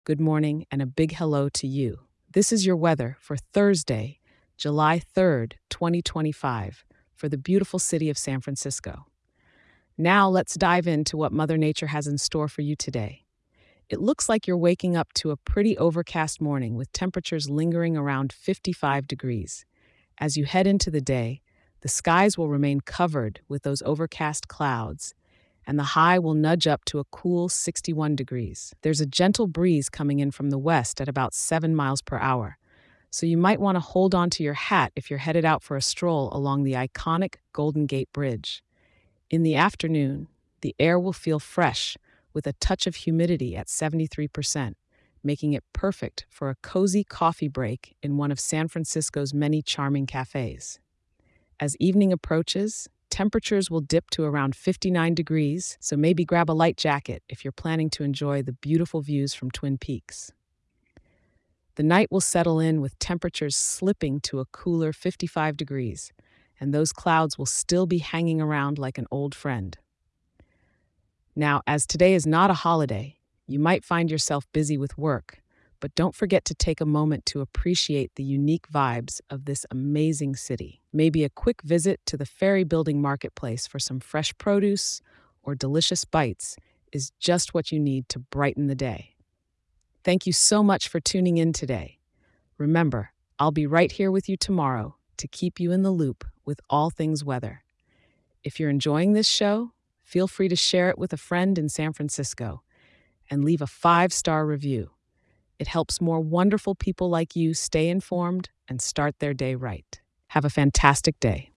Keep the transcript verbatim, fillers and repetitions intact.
good morning, and a big hello to you. This is your weather for Thursday, July third, twenty twenty-five, for the beautiful city of San Francisco. Now let's dive into what Mother Nature has in store for you today. It looks like you're waking up to a pretty overcast morning with temperatures lingering around fifty-five degrees. As you head into the day, the skies will remain covered with those overcast clouds, and the high will nudge up to a cool sixty-one degrees. There's a gentle breeze coming in from the west at about seven miles per hour, so you might want to hold on to your hat if you're headed out for a stroll along the iconic Golden Gate Bridge. In the afternoon, the air will feel fresh with a touch of humidity at seventy-three percent, making it perfect for a cozy coffee break in one of San Francisco's many charming cafes. As evening approaches, temperatures will dip to around fifty-nine degrees, so maybe grab a light jacket if you're planning to enjoy the beautiful views from Twin Peaks. The night will settle in with temperatures slipping to a cooler fifty-five degrees, and those clouds will still be hanging around like an old friend. Now, as today is not a holiday, you might find yourself busy with work, but don't forget to take a moment to appreciate the unique vibes of this amazing city. Maybe a quick visit to the Ferry Building Marketplace for some fresh produce or delicious bites is just what you need to brighten the day. Thank you so much for tuning in today. Remember, I'll be right here with you tomorrow to keep you in the loop with all things weather. If you're enjoying this show, feel free to share it with a friend in San Francisco and leave a five-star review. It helps more wonderful people like you stay informed and start their day right. Have a fantastic day.